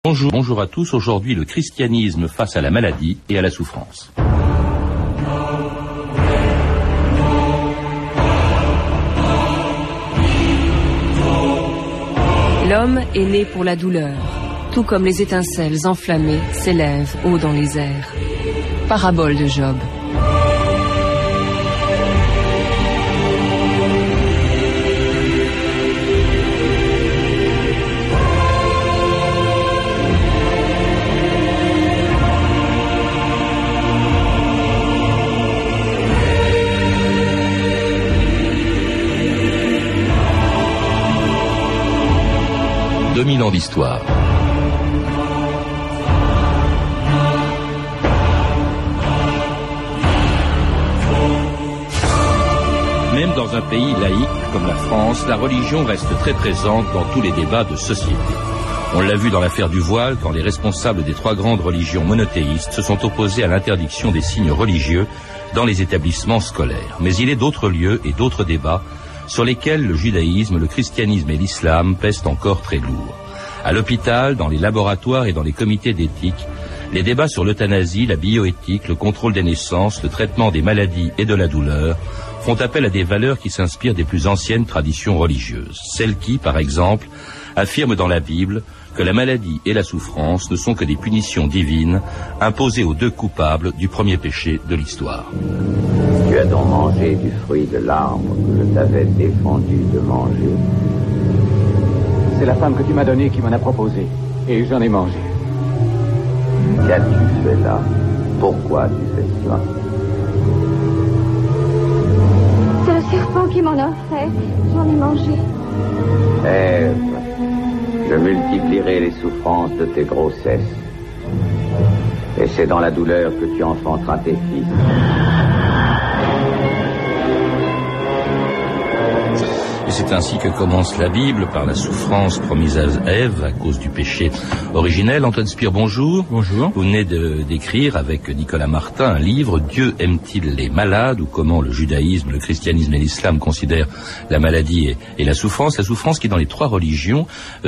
Bonjour à tous. Aujourd'hui, le christianisme face à la maladie et à la souffrance. L'homme est né pour la douleur, tout comme les étincelles enflammées s'élèvent haut dans les airs. Parabole de Job. « 2000 ans d'histoire. Même dans un pays laïque comme la France, la religion reste très présente dans tous les débats de société. On l'a vu dans l'affaire du voile, quand les responsables des trois grandes religions monothéistes se sont opposés à l'interdiction des signes religieux dans les établissements scolaires. Mais il est d'autres lieux et d'autres débats sur lesquels le judaïsme, le christianisme et l'islam pèsent encore très lourd. À l'hôpital, dans les laboratoires et dans les comités d'éthique, les débats sur l'euthanasie, la bioéthique, le contrôle des naissances, le traitement des maladies et de la douleur font appel à des valeurs qui s'inspirent des plus anciennes traditions religieuses. Celles qui, par exemple, affirment dans la Bible que la maladie et la souffrance ne sont que des punitions divines imposées aux deux coupables du premier péché de l'histoire. Tu as donc mangé du fruit de l'arbre que je t'avais défendu de manger. C'est la femme que tu m'as donnée qui m'en a proposé, et j'en ai mangé. Qu'as-tu fait là? Pourquoi tu fais cela? C'est le serpent qui m'en a offert. J'en ai mangé. Ève, je multiplierai les souffrances de tes grossesses. Et c'est dans la douleur que tu enfanteras tes fils. Et c'est ainsi que commence la Bible, par la souffrance promise à Ève à cause du péché originel. Antoine Spire, bonjour. Bonjour. Vous venez d'écrire avec Nicolas Martin un livre, Dieu aime-t-il les malades, ou comment le judaïsme, le christianisme et l'islam considèrent la maladie et la souffrance. La souffrance qui, dans les trois religions,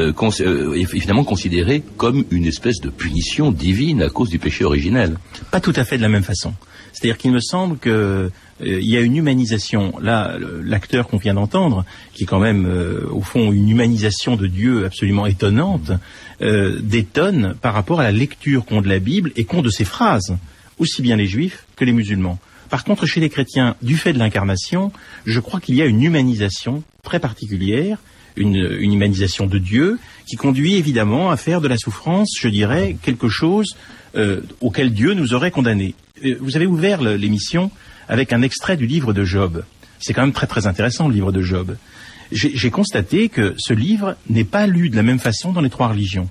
est finalement considérée comme une espèce de punition divine à cause du péché originel. Pas tout à fait de la même façon. C'est-à-dire qu'il me semble que il y a une humanisation. Là, l'acteur qu'on vient d'entendre, qui est quand même, au fond, une humanisation de Dieu absolument étonnante, détonne par rapport à la lecture qu'ont de la Bible et qu'ont de ses phrases, aussi bien les juifs que les musulmans. Par contre, chez les chrétiens, du fait de l'incarnation, je crois qu'il y a une humanisation très particulière, une humanisation de Dieu, qui conduit évidemment à faire de la souffrance, je dirais, quelque chose auquel Dieu nous aurait condamnés. Vous avez ouvert l'émission avec un extrait du livre de Job. C'est quand même très très intéressant, le livre de Job. J'ai constaté que ce livre n'est pas lu de la même façon dans les trois religions.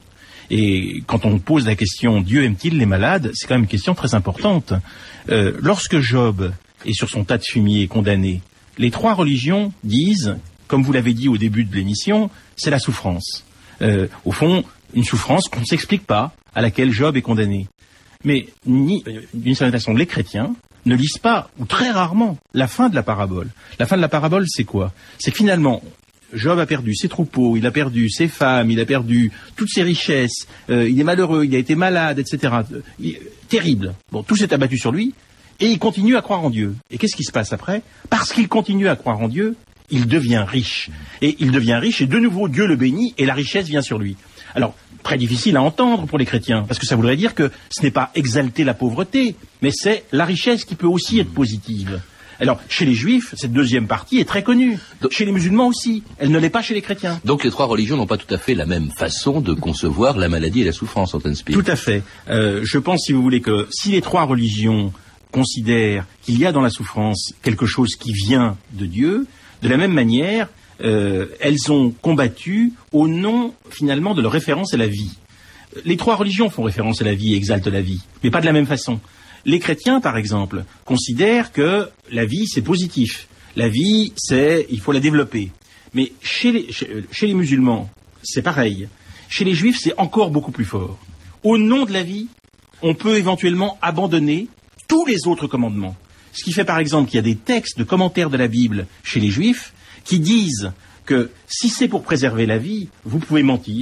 Et quand on pose la question « Dieu aime-t-il les malades ?», c'est quand même une question très importante. Lorsque Job est sur son tas de fumier condamné, les trois religions disent, comme vous l'avez dit au début de l'émission, c'est la souffrance. Au fond, une souffrance qu'on ne s'explique pas, à laquelle Job est condamné. Mais d'une certaine façon, les chrétiens ne lisent pas, ou très rarement, la fin de la parabole. La fin de la parabole, c'est quoi? C'est que finalement, Job a perdu ses troupeaux, il a perdu ses femmes, il a perdu toutes ses richesses, il est malheureux, il a été malade, etc. Terrible. Bon, tout s'est abattu sur lui, et il continue à croire en Dieu. Et qu'est-ce qui se passe après? Parce qu'il continue à croire en Dieu, il devient riche. Et il devient riche, et de nouveau, Dieu le bénit, et la richesse vient sur lui. Alors, très difficile à entendre pour les chrétiens, parce que ça voudrait dire que ce n'est pas exalter la pauvreté, mais c'est la richesse qui peut aussi être positive. Alors, chez les juifs, cette deuxième partie est très connue. Chez les musulmans aussi. Elle ne l'est pas chez les chrétiens. Donc les trois religions n'ont pas tout à fait la même façon de concevoir la maladie et la souffrance, Antoine Spire. Tout à fait. Je pense, si vous voulez, que si les trois religions considèrent qu'il y a dans la souffrance quelque chose qui vient de Dieu, de la même manière, elles ont combattu au nom, finalement, de leur référence à la vie. Les trois religions font référence à la vie et exaltent la vie, mais pas de la même façon. Les chrétiens, par exemple, considèrent que la vie, c'est positif. La vie, il faut la développer. Mais chez les musulmans, c'est pareil. Chez les juifs, c'est encore beaucoup plus fort. Au nom de la vie, on peut éventuellement abandonner tous les autres commandements. Ce qui fait, par exemple, qu'il y a des textes de commentaires de la Bible chez les juifs qui disent que si c'est pour préserver la vie, vous pouvez mentir,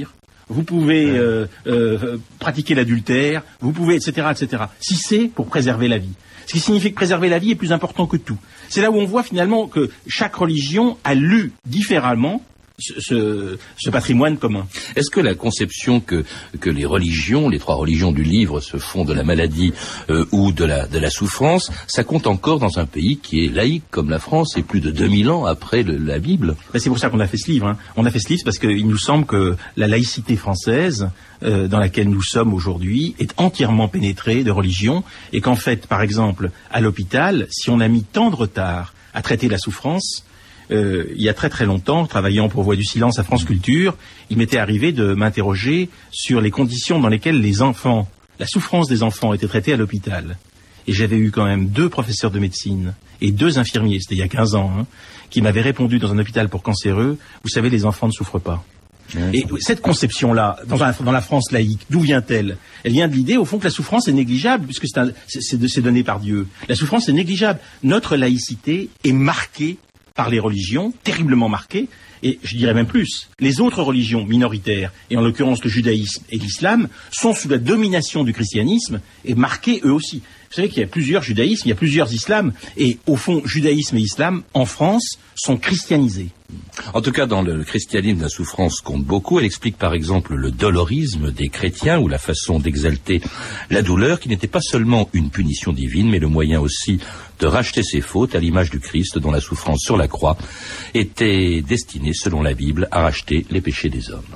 vous pouvez pratiquer l'adultère, vous pouvez, etc., etc. Si c'est pour préserver la vie. Ce qui signifie que préserver la vie est plus important que tout. C'est là où on voit finalement que chaque religion a lu différemment ce patrimoine commun. Est-ce que la conception que les religions, les trois religions du livre se font de la maladie ou de la souffrance, ça compte encore dans un pays qui est laïque comme la France et plus de 2000 ans après la Bible? C'est pour ça qu'on a fait ce livre. Hein. On a fait ce livre parce qu'il nous semble que la laïcité française, dans laquelle nous sommes aujourd'hui, est entièrement pénétrée de religion et qu'en fait, par exemple, à l'hôpital, si on a mis tant de retard à traiter la souffrance, il y a très très longtemps, travaillant pour Voix du Silence à France Culture, il m'était arrivé de m'interroger sur les conditions dans lesquelles la souffrance des enfants était traitée à l'hôpital. Et j'avais eu quand même 2 professeurs de médecine et 2 infirmiers, c'était il y a 15 ans, hein, qui m'avaient répondu dans un hôpital pour cancéreux, vous savez, les enfants ne souffrent pas. Et cette conception-là, dans la France laïque, d'où vient-elle? Elle vient de l'idée, au fond, que la souffrance est négligeable, puisque c'est donné par Dieu. La souffrance est négligeable. Notre laïcité est marquée par les religions, terriblement marquées, et je dirais même plus, les autres religions minoritaires, et en l'occurrence le judaïsme et l'islam, sont sous la domination du christianisme et marquées eux aussi. Vous savez qu'il y a plusieurs judaïsmes, il y a plusieurs islams, et au fond, judaïsme et islam, en France, sont christianisés. En tout cas, dans le christianisme, la souffrance compte beaucoup. Elle explique par exemple le dolorisme des chrétiens ou la façon d'exalter la douleur qui n'était pas seulement une punition divine, mais le moyen aussi de racheter ses fautes à l'image du Christ dont la souffrance sur la croix était destinée, selon la Bible, à racheter les péchés des hommes.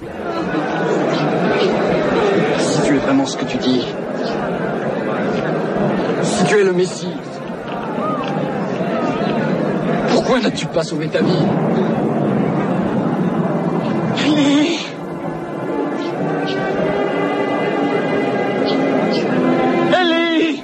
Si tu es vraiment ce que tu dis, si tu es le Messie, pourquoi n'as-tu pas sauvé ta vie? Allez! Allez!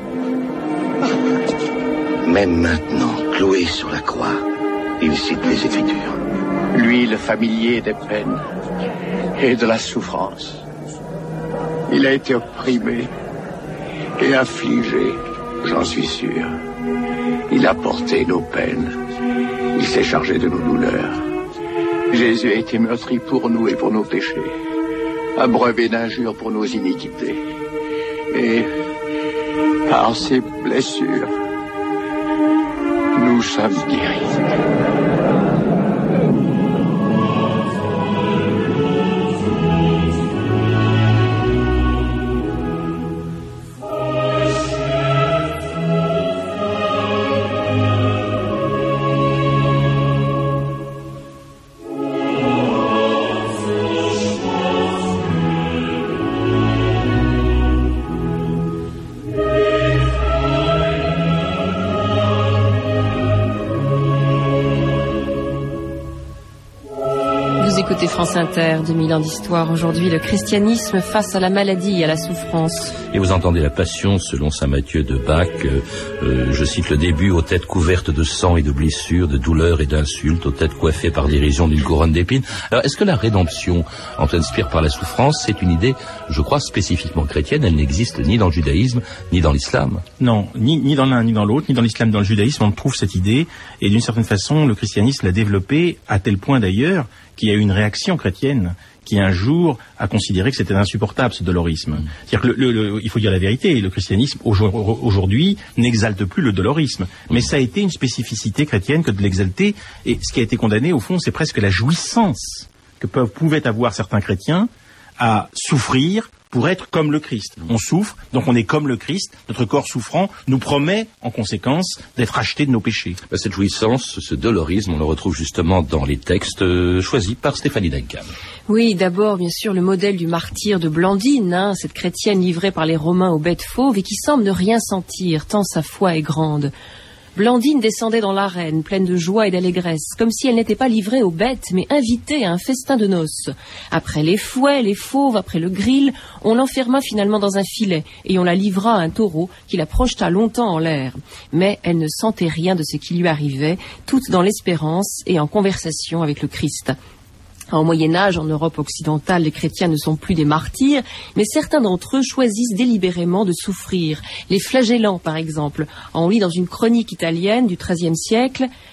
Même maintenant, cloué sur la croix, il cite les Écritures. Lui, le familier des peines et de la souffrance. Il a été opprimé et affligé, j'en suis sûr. Il a porté nos peines. Il s'est chargé de nos douleurs. Jésus a été meurtri pour nous et pour nos péchés, abreuvé d'injures pour nos iniquités. Et par ses blessures, nous sommes guéris. Écoutez France Inter, 2000 ans d'histoire. Aujourd'hui, le christianisme face à la maladie et à la souffrance. Et vous entendez la Passion selon saint Matthieu de Bach. Je cite le début: aux têtes couvertes de sang et de blessures, de douleurs et d'insultes, aux têtes coiffées par dérision d'une couronne d'épines. Alors, est-ce que la rédemption, Antoine Spire, par la souffrance, c'est une idée, je crois, spécifiquement chrétienne? Elle n'existe ni dans le judaïsme, ni dans l'islam. Non, ni dans l'un, ni dans l'autre, ni dans l'islam, ni dans le judaïsme, on trouve cette idée. Et d'une certaine façon, le christianisme l'a développée à tel point d'ailleurs qu'il y a eu une réaction chrétienne qui un jour a considéré que c'était insupportable ce dolorisme. C'est-à-dire que il faut dire la vérité, le christianisme aujourd'hui n'exalte plus le dolorisme, mais ça a été une spécificité chrétienne que de l'exalter, et ce qui a été condamné au fond, c'est presque la jouissance que pouvaient avoir certains chrétiens à souffrir pour être comme le Christ. On souffre, donc on est comme le Christ, notre corps souffrant nous promet en conséquence d'être racheté de nos péchés. Cette jouissance, ce dolorisme, on le retrouve justement dans les textes choisis par Stéphanie Duncan. Oui, d'abord, bien sûr, le modèle du martyr de Blandine, cette chrétienne livrée par les Romains aux bêtes fauves et qui semble ne rien sentir, tant sa foi est grande. Blandine descendait dans l'arène, pleine de joie et d'allégresse, comme si elle n'était pas livrée aux bêtes, mais invitée à un festin de noces. Après les fouets, les fauves, après le grill, on l'enferma finalement dans un filet, et on la livra à un taureau qui la projeta longtemps en l'air. Mais elle ne sentait rien de ce qui lui arrivait, toute dans l'espérance et en conversation avec le Christ. Au Moyen-Âge, en Europe occidentale, les chrétiens ne sont plus des martyrs, mais certains d'entre eux choisissent délibérément de souffrir. Les flagellants, par exemple. On lit dans une chronique italienne du XIIIe siècle: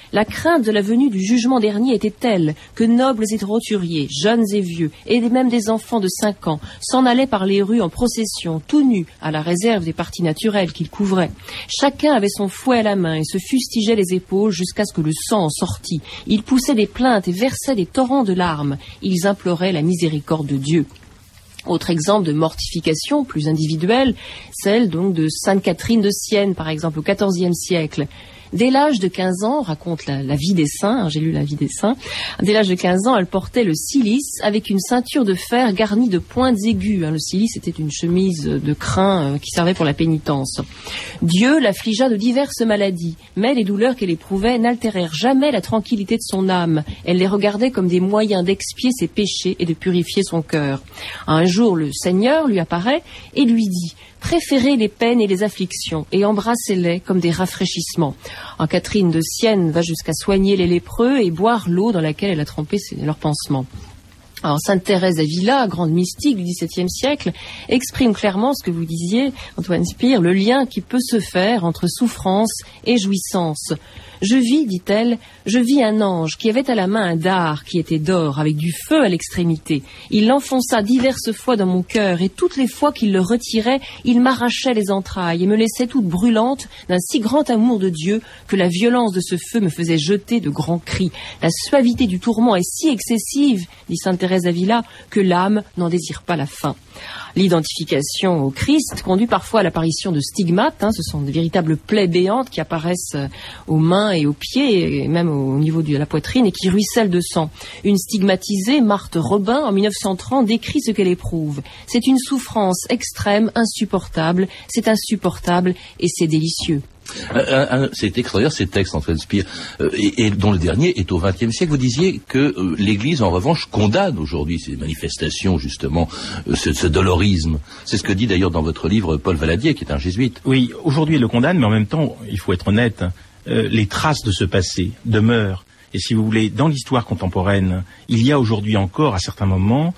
La crainte de la venue du jugement dernier était telle que nobles et roturiers, jeunes et vieux, et même des enfants de 5 ans, s'en allaient par les rues en procession, tout nus, à la réserve des parties naturelles qu'ils couvraient. Chacun avait son fouet à la main et se fustigeait les épaules jusqu'à ce que le sang en sortît. Ils poussaient des plaintes et versaient des torrents de larmes. Ils imploraient la miséricorde de Dieu. Autre exemple de mortification plus individuelle, celle donc de Sainte Catherine de Sienne, par exemple, au XIVe siècle. Dès l'âge de 15 ans, raconte la vie des saints, j'ai lu la vie des saints, dès l'âge de 15 ans, elle portait le cilice avec une ceinture de fer garnie de pointes aiguës. Le cilice était une chemise de crin qui servait pour la pénitence. Dieu l'affligea de diverses maladies, mais les douleurs qu'elle éprouvait n'altérèrent jamais la tranquillité de son âme. Elle les regardait comme des moyens d'expier ses péchés et de purifier son cœur. Un jour, le Seigneur lui apparaît et lui dit: préférez les peines et les afflictions et embrassez-les comme des rafraîchissements. Catherine de Sienne va jusqu'à soigner les lépreux et boire l'eau dans laquelle elle a trempé leurs pansements. Alors, Sainte Thérèse d'Avila, grande mystique du XVIIe siècle, exprime clairement ce que vous disiez, Antoine Spire, le lien qui peut se faire entre souffrance et jouissance. Je vis, dit-elle, je vis un ange qui avait à la main un dard qui était d'or, avec du feu à l'extrémité. Il l'enfonça diverses fois dans mon cœur, et toutes les fois qu'il le retirait, il m'arrachait les entrailles et me laissait toute brûlante d'un si grand amour de Dieu que la violence de ce feu me faisait jeter de grands cris. La suavité du tourment est si excessive, dit Sainte Thérèse d'Avila, que l'âme n'en désire pas la fin. L'identification au Christ conduit parfois à l'apparition de stigmates, ce sont de véritables plaies béantes qui apparaissent aux mains et aux pieds, et même au niveau de la poitrine, et qui ruissellent de sang. Une stigmatisée, Marthe Robin, en 1930, décrit ce qu'elle éprouve. C'est une souffrance extrême, insupportable, c'est insupportable et c'est délicieux. C'est extraordinaire ces textes, Antoine Spire, et dont le dernier est au XXe siècle. Vous disiez que l'Église, en revanche, condamne aujourd'hui ces manifestations, justement, ce dolorisme. C'est ce que dit d'ailleurs dans votre livre Paul Valadier, qui est un jésuite. Oui, aujourd'hui elle le condamne, mais en même temps, il faut être honnête, les traces de ce passé demeurent. Et si vous voulez, dans l'histoire contemporaine, il y a aujourd'hui encore, à certains moments,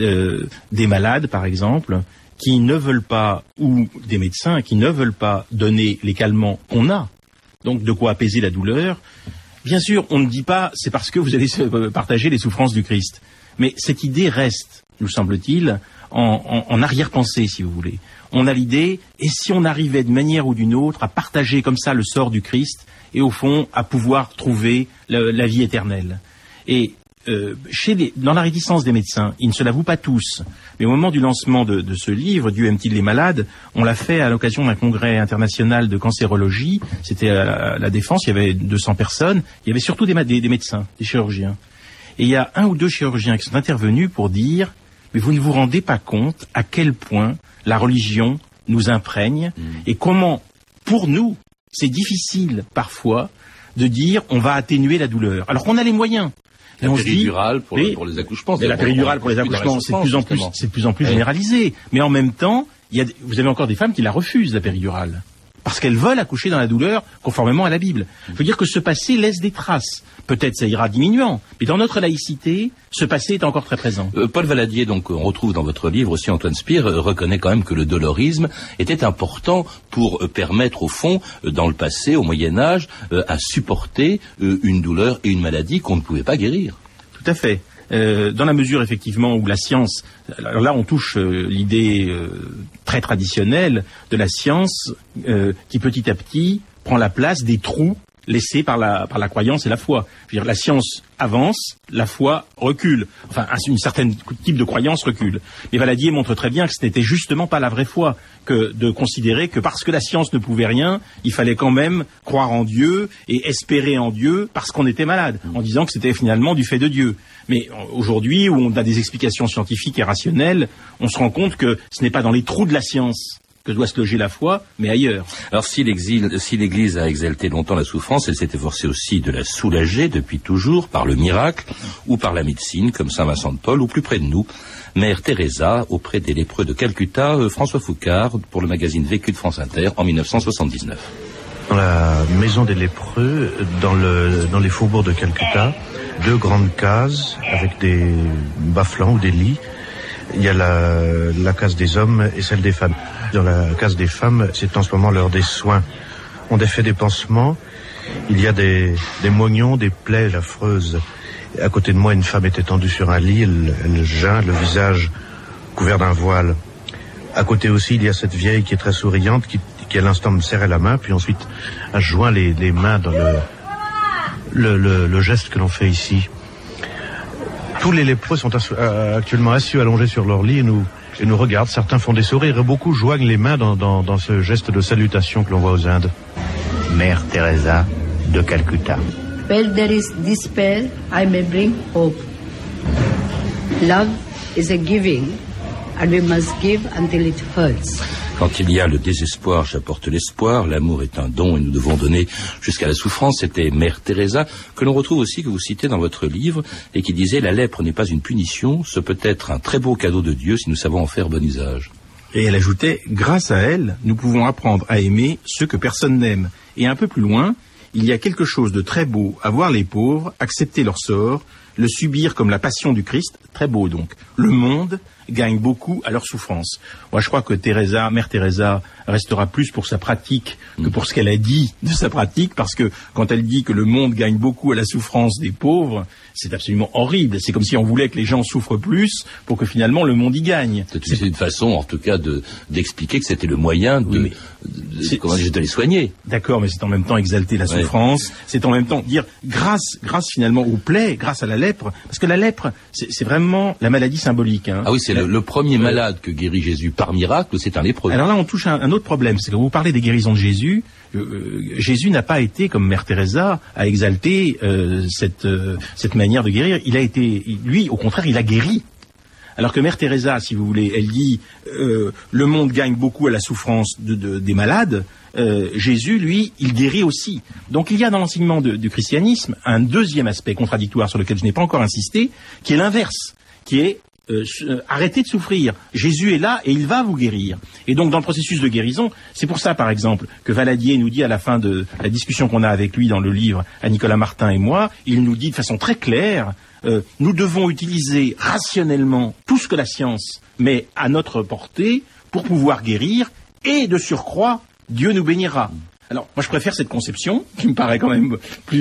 des malades, par exemple, qui ne veulent pas, ou des médecins qui ne veulent pas donner les calmants qu'on a, donc de quoi apaiser la douleur. Bien sûr, on ne dit pas c'est parce que vous allez partager les souffrances du Christ, mais cette idée reste, nous semble-t-il, en arrière-pensée, si vous voulez. On a l'idée, et si on arrivait de manière ou d'une autre à partager comme ça le sort du Christ, et au fond à pouvoir trouver la vie éternelle. Et dans la réticence des médecins, ils ne se l'avouent pas tous, mais au moment du lancement de ce livre, Dieu aime-t-il les malades, on l'a fait à l'occasion d'un congrès international de cancérologie, c'était à la Défense, il y avait 200 personnes, il y avait surtout des médecins, des chirurgiens. Et il y a 1 ou 2 chirurgiens qui sont intervenus pour dire, mais vous ne vous rendez pas compte à quel point la religion nous imprègne, et comment, pour nous, c'est difficile parfois de dire on va atténuer la douleur, alors qu'on a les moyens. La péridurale pour les accouchements. La péridurale pour les accouchements, c'est de plus en plus généralisé. Mais en même temps, vous avez encore des femmes qui la refusent, la péridurale. Parce qu'elles veulent accoucher dans la douleur, conformément à la Bible. Je veux dire que ce passé laisse des traces. Peut-être ça ira diminuant, mais dans notre laïcité, ce passé est encore très présent. Paul Valadier, donc on retrouve dans votre livre aussi, Antoine Spire, reconnaît quand même que le dolorisme était important pour permettre au fond, dans le passé, au Moyen-Âge, à supporter une douleur et une maladie qu'on ne pouvait pas guérir. Tout à fait. Dans la mesure effectivement où la science, alors là on touche l'idée très traditionnelle de la science qui petit à petit prend la place des trous laissés par la croyance et la foi. Je veux dire, la science avance, la foi recule. Enfin, une certaine type de croyance recule. Mais Valadier montre très bien que ce n'était justement pas la vraie foi, que de considérer que parce que la science ne pouvait rien, il fallait quand même croire en Dieu et espérer en Dieu parce qu'on était malade, en disant que c'était finalement du fait de Dieu. Mais aujourd'hui, où on a des explications scientifiques et rationnelles, on se rend compte que ce n'est pas dans les trous de la science que doit se loger la foi, mais ailleurs. Alors si l'Église a exalté longtemps la souffrance, elle s'est efforcée aussi de la soulager depuis toujours par le miracle ou par la médecine, comme Saint Vincent de Paul, ou plus près de nous, Mère Teresa, auprès des lépreux de Calcutta, François Foucard, pour le magazine Vécu de France Inter, en 1979. Dans la maison des lépreux, dans les faubourgs de Calcutta, 2 grandes cases avec des bas-flancs ou des lits. Il y a la case des hommes et celle des femmes. Dans la case des femmes, c'est en ce moment l'heure des soins. On défait des pansements Il y a des moignons, des plaies affreuses. À côté de moi, une femme est étendue sur un lit, elle geint, le visage couvert d'un voile. À côté aussi, il y a cette vieille qui est très souriante, qui à l'instant me serrait la main, puis ensuite a joint les mains dans le geste que l'on fait ici. Tous les lépreux sont actuellement assis allongés sur leur lit et nous regardent. Certains font des sourires et beaucoup joignent les mains dans ce geste de salutation que l'on voit aux Indes. Mère Teresa de Calcutta. Where there is despair, I may bring hope. Love is a giving, and we must give until it hurts. Quand il y a le désespoir, j'apporte l'espoir. L'amour est un don et nous devons donner jusqu'à la souffrance. C'était Mère Teresa, que l'on retrouve aussi, que vous citez dans votre livre, et qui disait « La lèpre n'est pas une punition, ce peut être un très beau cadeau de Dieu si nous savons en faire bon usage. » Et elle ajoutait « Grâce à elle, nous pouvons apprendre à aimer ceux que personne n'aime. » Et un peu plus loin, il y a quelque chose de très beau à voir les pauvres accepter leur sort, le subir comme la passion du Christ, très beau donc. Le monde gagne beaucoup à leur souffrance. Moi, je crois que Mère Teresa restera plus pour sa pratique que pour ce qu'elle a dit de sa pratique, parce que quand elle dit que le monde gagne beaucoup à la souffrance des pauvres, c'est absolument horrible. C'est comme si on voulait que les gens souffrent plus pour que finalement le monde y gagne. C'est une façon, en tout cas, d'expliquer que c'était le moyen de les soigner. D'accord, mais c'est en même temps exalter la souffrance. C'est en même temps dire grâce finalement aux plaies, grâce à la lèpre, parce que la lèpre, c'est vraiment la maladie symbolique. Hein. Ah oui, c'est le premier malade que guérit Jésus par miracle, c'est un lépreux. Alors là, on touche un autre problème, c'est que vous parlez des guérisons de Jésus. Jésus n'a pas été, comme Mère Teresa, à exalter cette manière de guérir. Il a été, lui, au contraire, il a guéri. Alors que Mère Teresa, si vous voulez, elle dit le monde gagne beaucoup à la souffrance des malades. Jésus, lui, il guérit aussi. Donc il y a dans l'enseignement du christianisme un deuxième aspect contradictoire sur lequel je n'ai pas encore insisté, qui est l'inverse, qui est arrêtez de souffrir. Jésus est là et il va vous guérir. Et donc dans le processus de guérison, c'est pour ça par exemple que Valadier nous dit à la fin de la discussion qu'on a avec lui dans le livre à Nicolas Martin et moi, il nous dit de façon très claire, nous devons utiliser rationnellement tout ce que la science met à notre portée pour pouvoir guérir, et de surcroît, Dieu nous bénira. Alors moi je préfère cette conception qui me paraît quand même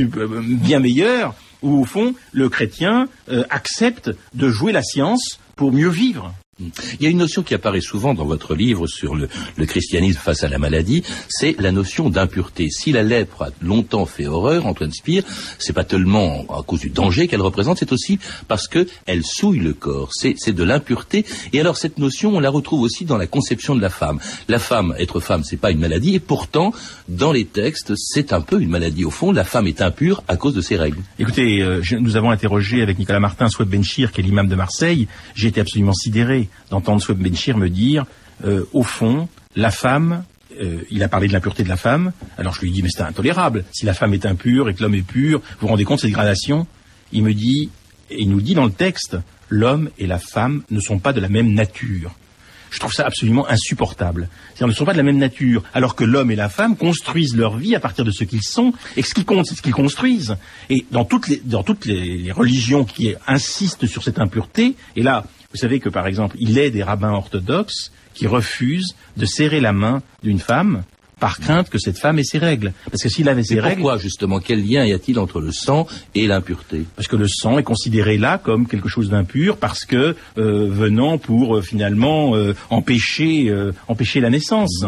bien meilleure, où au fond le chrétien accepte de jouer la science pour mieux vivre. Il y a une notion qui apparaît souvent dans votre livre sur le christianisme face à la maladie, c'est la notion d'impureté. Si la lèpre a longtemps fait horreur, Antoine Spire, c'est pas tellement à cause du danger qu'elle représente, c'est aussi parce que elle souille le corps. C'est de l'impureté. Et alors cette notion, on la retrouve aussi dans la conception de la femme. La femme, être femme, c'est pas une maladie, et pourtant, dans les textes, c'est un peu une maladie. Au fond, la femme est impure à cause de ses règles. Écoutez, nous avons interrogé avec Nicolas Martin Soueb Benchir, qui est l'imam de Marseille. J'ai été absolument sidéré d'entendre Soueb Benchir me dire, au fond, la femme, il a parlé de l'impureté de la femme, alors je lui dis, mais c'est intolérable, si la femme est impure et que l'homme est pur, vous vous rendez compte de cette gradation? Il me dit, et il nous dit dans le texte, l'homme et la femme ne sont pas de la même nature. Je trouve ça absolument insupportable. C'est-à-dire, ils ne sont pas de la même nature, alors que l'homme et la femme construisent leur vie à partir de ce qu'ils sont, et ce qui compte, c'est ce qu'ils construisent. Et dans toutes les religions qui insistent sur cette impureté, et là, vous savez que, par exemple, il est des rabbins orthodoxes qui refusent de serrer la main d'une femme par crainte que cette femme ait ses règles. Parce que s'il avait ses règles... Pourquoi, justement? Quel lien y a-t-il entre le sang et l'impureté? Parce que le sang est considéré là comme quelque chose d'impur, parce que venant pour finalement empêcher la naissance.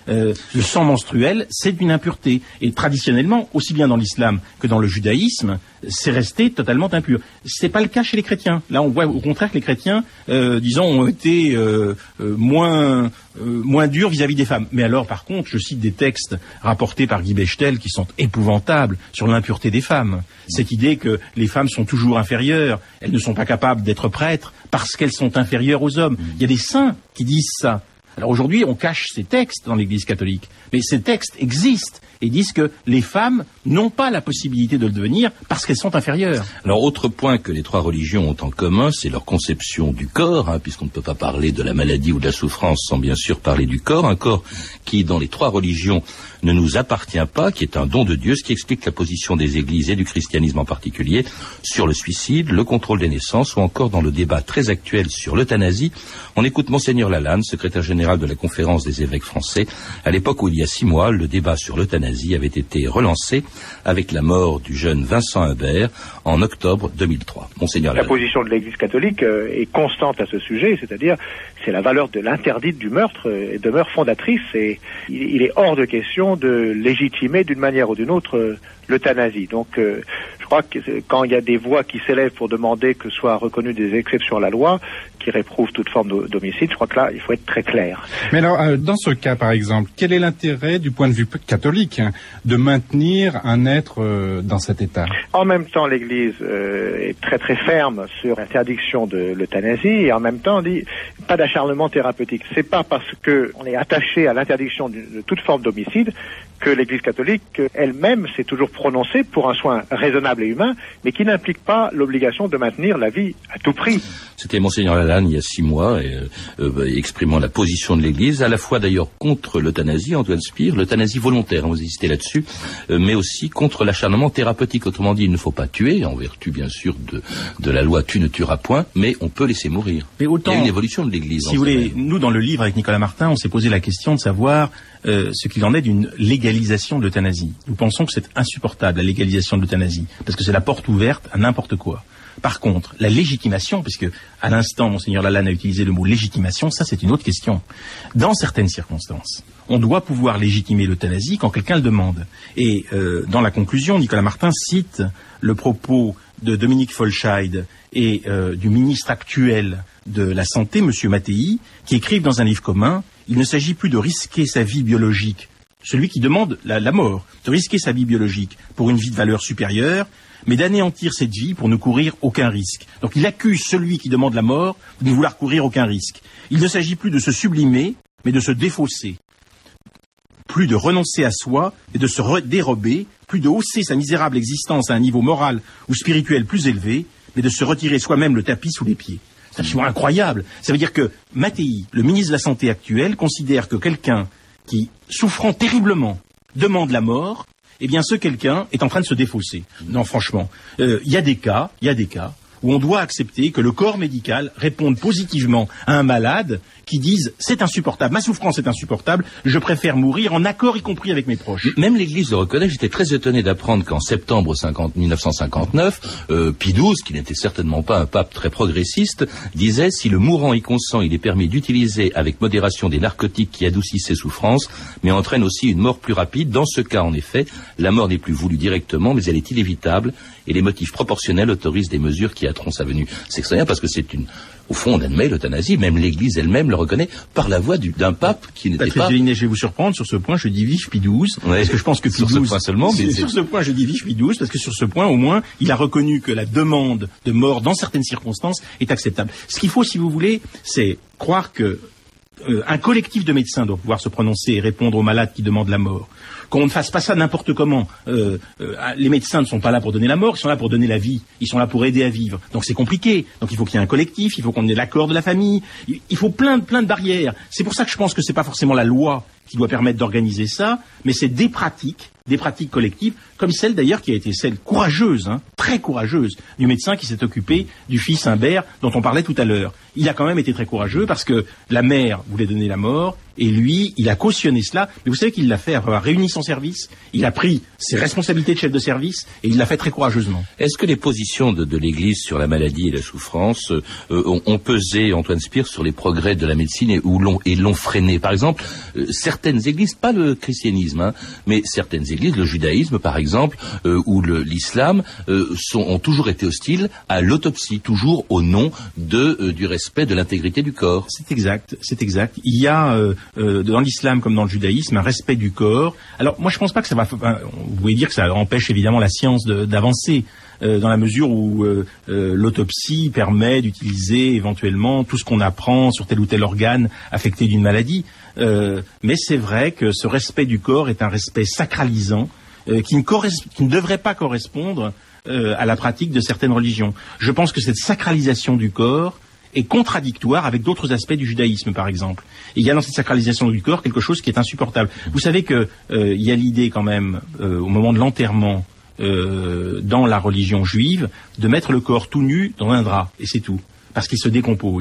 Le sang menstruel, c'est une impureté. Et traditionnellement, aussi bien dans l'islam que dans le judaïsme, c'est resté totalement impur. C'est pas le cas chez les chrétiens. Là, on voit au contraire que les chrétiens, ont été moins durs vis-à-vis des femmes. Mais alors, par contre, je cite des textes rapportés par Guy Bechtel qui sont épouvantables sur l'impureté des femmes. Cette idée que les femmes sont toujours inférieures, elles ne sont pas capables d'être prêtres parce qu'elles sont inférieures aux hommes. Il y a des saints qui disent ça. Alors aujourd'hui, on cache ces textes dans l'Église catholique, mais ces textes existent et disent que les femmes n'ont pas la possibilité de le devenir parce qu'elles sont inférieures. Alors, autre point que les trois religions ont en commun, c'est leur conception du corps, puisqu'on ne peut pas parler de la maladie ou de la souffrance sans bien sûr parler du corps, un corps qui, dans les trois religions, ne nous appartient pas, qui est un don de Dieu, ce qui explique la position des églises et du christianisme en particulier sur le suicide, le contrôle des naissances ou encore dans le débat très actuel sur l'euthanasie. On écoute Monseigneur Lalanne, secrétaire général général de la conférence des évêques français, à l'époque où il y a 6 mois, le débat sur l'euthanasie avait été relancé avec la mort du jeune Vincent Humbert en octobre 2003. Monseigneur La position de l'Église catholique est constante à ce sujet, c'est-à-dire c'est la valeur de l'interdit du meurtre et demeure fondatrice, et il est hors de question de légitimer d'une manière ou d'une autre l'euthanasie. Donc je crois que quand il y a des voix qui s'élèvent pour demander que soient reconnues des exceptions à la loi qui réprouvent toute forme d'homicide, je crois que là il faut être très clair. Mais alors dans ce cas par exemple, quel est l'intérêt du point de vue catholique de maintenir un être dans cet état? En même temps l'Église est très très ferme sur l'interdiction de l'euthanasie, et en même temps dit pas d'acharnement thérapeutique. C'est pas parce que on est attaché à l'interdiction de toute forme d'homicide que l'Église catholique elle-même s'est toujours prononcée pour un soin raisonnable et humain, mais qui n'implique pas l'obligation de maintenir la vie à tout prix. C'était Monseigneur Lalanne il y a 6 mois, exprimant la position de l'Église, à la fois d'ailleurs contre l'euthanasie, Antoine Spire, l'euthanasie volontaire, vous insistez là-dessus, mais aussi contre l'acharnement thérapeutique. Autrement dit, il ne faut pas tuer, en vertu bien sûr de la loi tu ne tueras point, mais on peut laisser mourir. Mais autant, il y a une évolution de l'Église. Si vous voulez, nous dans le livre avec Nicolas Martin, on s'est posé la question de savoir ce qu'il en est d'une légalisation de l'euthanasie. Nous pensons que c'est insupportable, la légalisation de l'euthanasie, parce que c'est la porte ouverte à n'importe quoi. Par contre, la légitimation, puisque à l'instant, Monseigneur Lalanne a utilisé le mot légitimation, ça c'est une autre question. Dans certaines circonstances, on doit pouvoir légitimer l'euthanasie quand quelqu'un le demande. Et dans la conclusion, Nicolas Martin cite le propos de Dominique Folscheid et du ministre actuel de la Santé, M. Mattei, qui écrivent dans un livre commun: il ne s'agit plus de risquer sa vie biologique, celui qui demande la mort, de risquer sa vie biologique pour une vie de valeur supérieure, mais d'anéantir cette vie pour ne courir aucun risque. Donc il accuse celui qui demande la mort de ne vouloir courir aucun risque. Il ne s'agit plus de se sublimer, mais de se défausser. Plus de renoncer à soi et de se dérober, plus de hausser sa misérable existence à un niveau moral ou spirituel plus élevé, mais de se retirer soi-même le tapis sous les pieds. C'est absolument incroyable. Ça veut dire que Mattei, le ministre de la Santé actuel, considère que quelqu'un qui, souffrant terriblement, demande la mort, eh bien ce quelqu'un est en train de se défausser. Non, franchement, il y a des cas où on doit accepter que le corps médical réponde positivement à un malade qui dise « c'est insupportable, ma souffrance est insupportable, je préfère mourir en accord y compris avec mes proches ». Même l'Église le reconnaît. J'étais très étonné d'apprendre qu'en septembre 1959, Pie XII, qui n'était certainement pas un pape très progressiste, disait « si le mourant y consent, il est permis d'utiliser avec modération des narcotiques qui adoucissent ses souffrances, mais entraînent aussi une mort plus rapide. Dans ce cas, en effet, la mort n'est plus voulue directement, mais elle est inévitable, et les motifs proportionnels autorisent des mesures qui hâteront sa venue ». C'est extraordinaire parce que c'est une... Au fond, on admet l'euthanasie, même l'Église elle-même le reconnaît par la voix d'un pape qui n'était pas... Patrice Gélinet, je vais vous surprendre, sur ce point, je dis vive Pie XII, parce que je pense que Pie XII... Sur ce point seulement, mais... Sur ce point, je dis vive Pie XII, parce que sur ce point, au moins, il a reconnu que la demande de mort, dans certaines circonstances, est acceptable. Ce qu'il faut, si vous voulez, c'est croire que un collectif de médecins doit pouvoir se prononcer et répondre aux malades qui demandent la mort. Qu'on ne fasse pas ça n'importe comment. Les médecins ne sont pas là pour donner la mort, ils sont là pour donner la vie. Ils sont là pour aider à vivre. Donc c'est compliqué. Donc il faut qu'il y ait un collectif, il faut qu'on ait l'accord de la famille. Il faut plein de barrières. C'est pour ça que je pense que c'est pas forcément la loi qui doit permettre d'organiser ça, mais c'est des pratiques collectives, comme celle d'ailleurs qui a été celle courageuse, très courageuse, du médecin qui s'est occupé du fils Humbert dont on parlait tout à l'heure. Il a quand même été très courageux parce que la mère voulait donner la mort et lui, il a cautionné cela. Mais vous savez qu'il l'a fait après avoir réuni son service, il a pris ses responsabilités de chef de service et il l'a fait très courageusement. Est-ce que les positions de l'Église sur la maladie et la souffrance ont pesé, Antoine Spire, sur les progrès de la médecine et l'ont freiné? Par exemple, certaines églises, pas le christianisme, mais certaines églises, le judaïsme par exemple, ou l'islam, ont toujours été hostiles à l'autopsie, toujours au nom du respect de l'intégrité du corps. C'est exact. Il y a dans l'islam comme dans le judaïsme un respect du corps. Alors moi je pense pas que ça va... Vous pouvez dire que ça empêche évidemment la science d'avancer. Dans la mesure où l'autopsie permet d'utiliser éventuellement tout ce qu'on apprend sur tel ou tel organe affecté d'une maladie. Mais c'est vrai que ce respect du corps est un respect sacralisant qui ne devrait pas correspondre à la pratique de certaines religions. Je pense que cette sacralisation du corps est contradictoire avec d'autres aspects du judaïsme, par exemple. Et il y a dans cette sacralisation du corps quelque chose qui est insupportable. Vous savez que il y a l'idée quand même, au moment de l'enterrement, dans la religion juive, de mettre le corps tout nu dans un drap, et c'est tout, parce qu'il se décompose.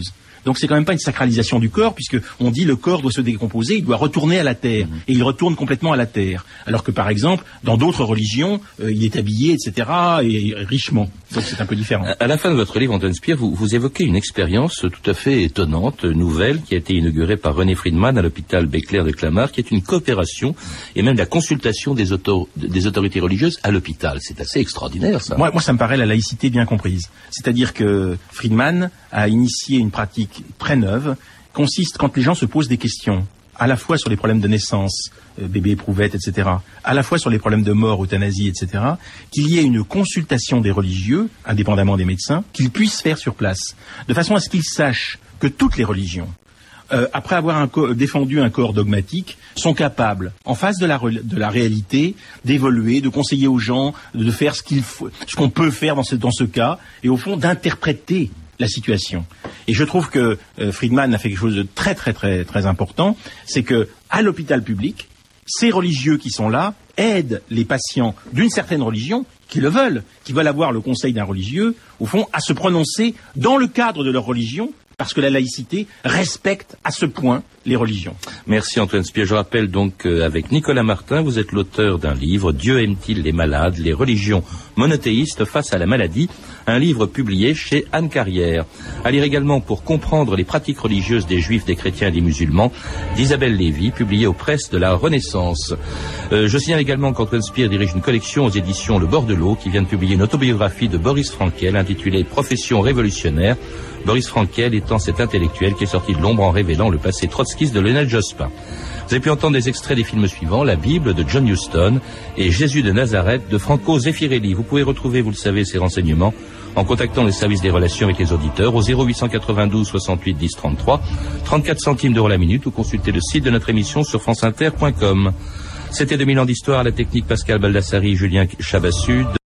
Donc c'est quand même pas une sacralisation du corps, puisque on dit le corps doit se décomposer, il doit retourner à la terre, et il retourne complètement à la terre. Alors que par exemple, dans d'autres religions, il est habillé, etc., et richement. Donc c'est un peu différent. À la fin de votre livre, Antoine Spire, vous évoquez une expérience tout à fait étonnante, nouvelle, qui a été inaugurée par René Friedman à l'hôpital Béclair de Clamart, qui est une coopération et même la consultation des autorités religieuses à l'hôpital. C'est assez extraordinaire, ça. Moi, ça me paraît la laïcité bien comprise. C'est-à-dire que Friedman a initié une pratique très neuve, consiste quand les gens se posent des questions, à la fois sur les problèmes de naissance, bébé éprouvette, etc., à la fois sur les problèmes de mort, euthanasie, etc., qu'il y ait une consultation des religieux, indépendamment des médecins, qu'ils puissent faire sur place, de façon à ce qu'ils sachent que toutes les religions, après avoir défendu un corps dogmatique, sont capables, en face de la réalité, d'évoluer, de conseiller aux gens, de faire ce qu'on peut faire dans ce cas, et au fond d'interpréter la situation. Et je trouve que Friedman a fait quelque chose de très très très très important, c'est que à l'hôpital public, ces religieux qui sont là aident les patients d'une certaine religion qui le veulent, qui veulent avoir le conseil d'un religieux, au fond, à se prononcer dans le cadre de leur religion, parce que la laïcité respecte à ce point les religions. Merci Antoine Spire. Je rappelle donc avec Nicolas Martin, vous êtes l'auteur d'un livre, Dieu aime-t-il les malades, les religions monothéistes face à la maladie, un livre publié chez Anne Carrière. À lire également pour comprendre les pratiques religieuses des juifs, des chrétiens et des musulmans, d'Isabelle Lévy, publié aux presses de la Renaissance. Je signale également qu'Antoine Spire dirige une collection aux éditions Le Bord de l'eau qui vient de publier une autobiographie de Boris Frankel intitulée Profession révolutionnaire. Boris Frankel étant cet intellectuel qui est sorti de l'ombre en révélant le passé trotskiste de Lionel Jospin. Vous avez pu entendre des extraits des films suivants, La Bible de John Huston et Jésus de Nazareth de Franco Zeffirelli. Vous pouvez retrouver, vous le savez, ces renseignements en contactant les services des relations avec les auditeurs au 0892 68 10 33, 34 centimes d'euros la minute ou consulter le site de notre émission sur franceinter.com. C'était 2000 ans d'histoire, la technique Pascal Baldassari, Julien Chabassu.